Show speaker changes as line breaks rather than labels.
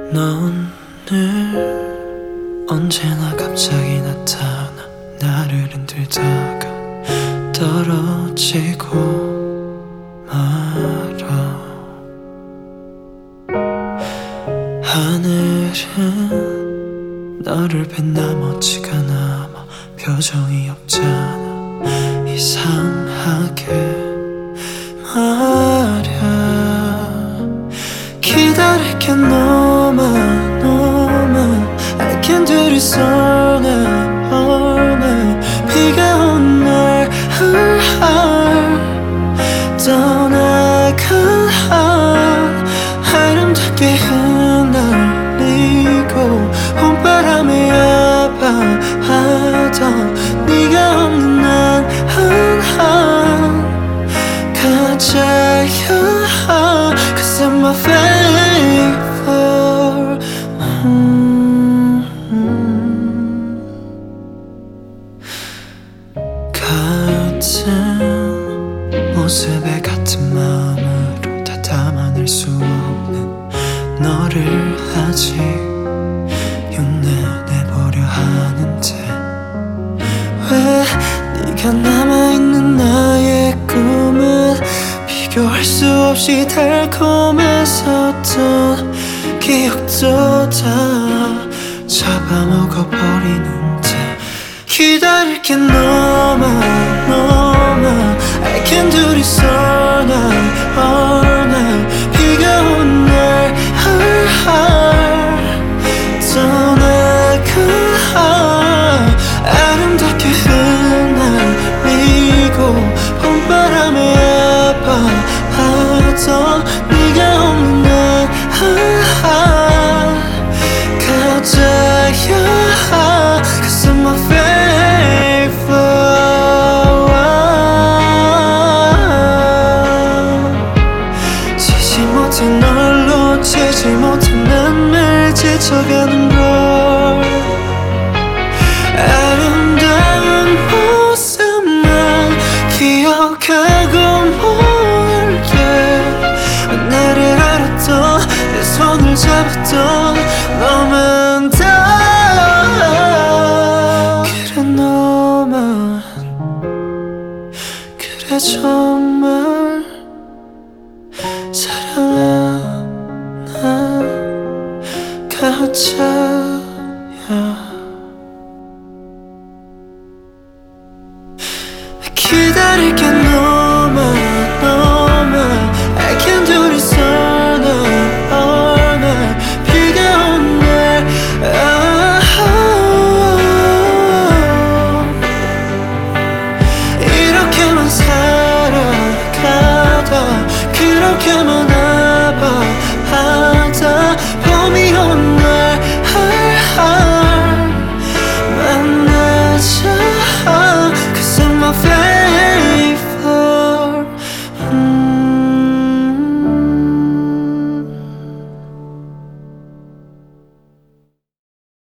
넌 늘 언제나 갑자기 나타나 나를 흔들다가 떨어지고 말아. 하늘은 너를 뺀 나머지가 남아 표정이 없잖아. 이상하게 말야. 기다릴게 너만 I can do this all night, all night. 비가 온 날 떠나간 아름답게 흩날리고 봄바람에 아파하던 네가 없는 난 가자야. Cause I'm a faithful. 같은 모습에 같은 마음으로 다 담아낼 수 없는 너를 아직 흉내내보려 하는데 왜 네가 남아있는 나의 꿈은 비교할 수 없이 달콤했었던 기억도 다 잡아먹어버리는데 기다릴게 너만 I can do this all night, all night. 비가 온 날 떠나간 아름답게 흩날리고 봄바람에 아파하던 네가 없는 날 가자야. Cause I'm a faithful. 지지 못한 널 놓치지 못한 난 매일 지쳐가는 걸. 아름다운 모습만 기억하고 몰게. 나를 알았던 내 손을 잡았던 너만 다 그래 너만 그래 정말 사랑하나 가짜야. 기다릴게 너만 I can do this all night, all night. 비가 온 날 이렇게만 살아가다 그렇게만